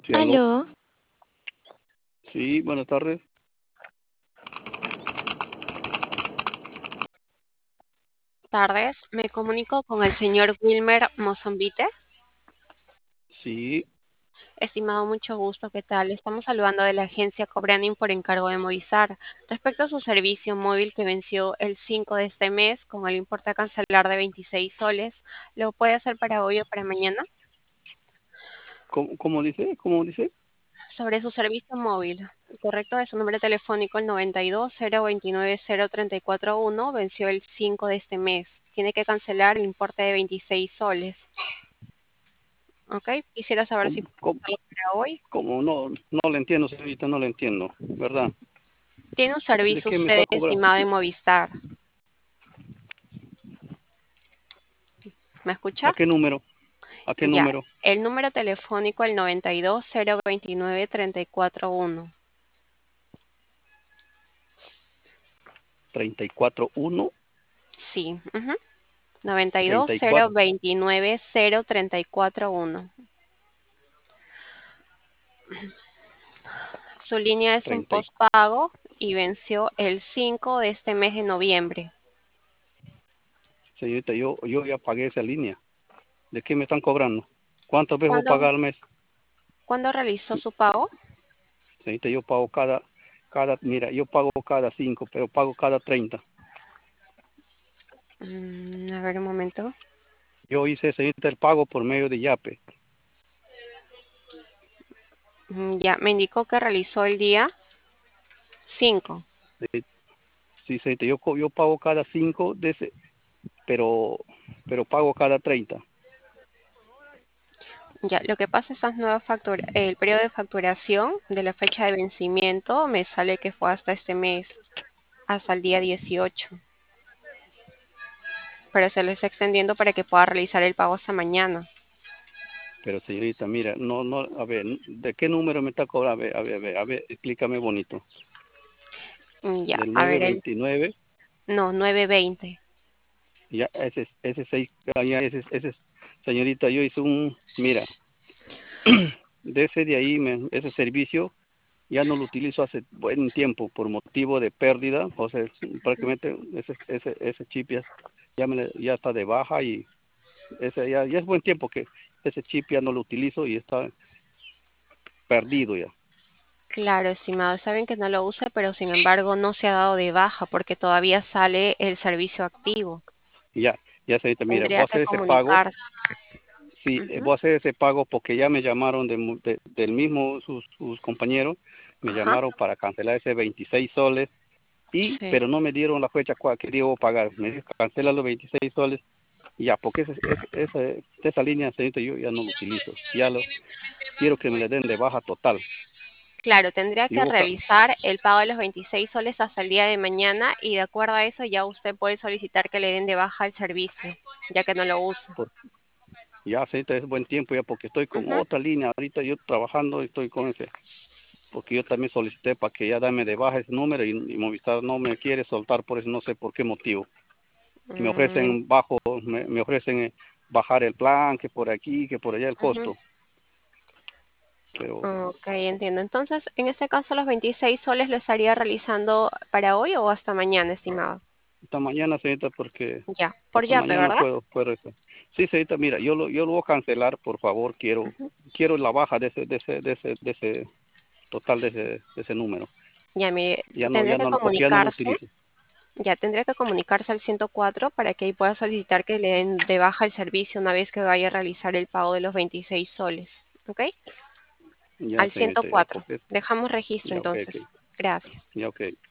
Sí, aló. Aló, Sí, buenas tardes. Tardes, me comunico con el señor Wilmer Mozambite. Sí, Estimado, mucho gusto, ¿qué tal? Estamos saludando de la agencia Cobranin por encargo de Movistar. Respecto a su servicio móvil que venció el 5 de este mes con el importe a cancelar de 26 soles, ¿lo puede hacer para hoy o para mañana? ¿cómo dice? ¿Cómo dice? Sobre su servicio móvil, correcto, de su número telefónico el 92 029 034 1 venció el 5 de este mes. Tiene que cancelar el importe de 26 soles. ¿Ok? Quisiera saber ¿Cómo, si puede cómo, hacerlo para hoy. cómo? No le entiendo, señorita, no le entiendo, ¿verdad? Tiene un ¿De servicio qué me usted está cobrando? estimado en Movistar. ¿Me ¿A escucha? qué número? ¿A qué Ya. número? El número telefónico el 92 029 341. 341, Sí. 92 34. 029 034 1. Su línea es un 30. postpago y venció el 5 de este mes de noviembre. Señorita, yo ya pagué esa línea. ¿De qué me están cobrando? ¿Cuántas veces voy a ¿Cuándo, pagar al mes? cuándo realizó su pago? Señorita, yo pago mira, yo pago cada 5, pero pago cada 30. A ver un momento. Yo hice, señorita, el pago por medio de Yape. Ya, me indicó que realizó el día 5. Sí, sí, señorita, yo pago cada 5 de ese, pero, pero pago cada 30. Ya, lo que pasa es esas nuevas el periodo de facturación de la fecha de vencimiento me sale que fue hasta este mes, hasta el día 18. Pero se lo está extendiendo para que pueda realizar el pago hasta mañana. Pero señorita, mira, a ver, ¿de qué número me está cobrando? A ver, explícame bonito. Ya, Del a nueve ver, veintinueve, no, 920. ya ese 6, ya señorita, yo hice mira, de ese de ahí, ese servicio, ya no lo utilizo hace buen tiempo por motivo de pérdida, o sea, prácticamente ese chip ya está de baja y ese ya es buen tiempo que ese chip ya no lo utilizo y está perdido ya. Claro, estimado, saben que no lo usa, pero sin embargo no se ha dado de baja porque todavía sale el servicio activo. Ya señorita, mira, voy Tendría a que hacer ese pago. comunicarse. Sí, Ujú. voy a hacer ese pago porque ya me llamaron del mismo, sus compañeros, me Ajá, llamaron para cancelar ese 26 soles, sí. pero no me dieron la fecha que debo pagar. Me dijo, cancela los 26 soles, y ya, porque esa línea, señorita, yo ya no lo utilizo. Quiero que me le den de baja total. Claro, tendría Yo que voy a realizar el pago de los 26 soles hasta el día de mañana y de acuerdo a eso ya usted puede solicitar que le den de baja el servicio, ya que no lo usa. ya, señorita, es buen tiempo ya, porque estoy con Ujú. otra línea. Ahorita yo trabajando, estoy con ese, porque yo también solicité para que ya dame de baja ese número y Movistar no me quiere soltar por eso, no sé por qué motivo. Que me Mm, ofrecen me ofrecen bajar el plan, que por aquí, que por allá el ujú. costo. Pero Ok, entiendo. Entonces, en este caso, los 26 soles lo estaría realizando para hoy o hasta mañana, estimado. esta mañana, señorita, porque Ya, por hasta Yape, mañana ¿verdad? puedo eso. Sí, señorita, mira, yo lo voy a cancelar, por favor, Ujú. quiero la baja de ese total de ese número. Ya, mire, Ya no, porque ya no lo utilizo. tendría que comunicarse al 104 para que ahí pueda solicitar que le den de baja el servicio una vez que vaya a realizar el pago de los 26 soles. ¿Ok? Ya, Al señorita, ya, 104. porque Dejamos registro ya, ok, entonces. Gracias. ya, ok.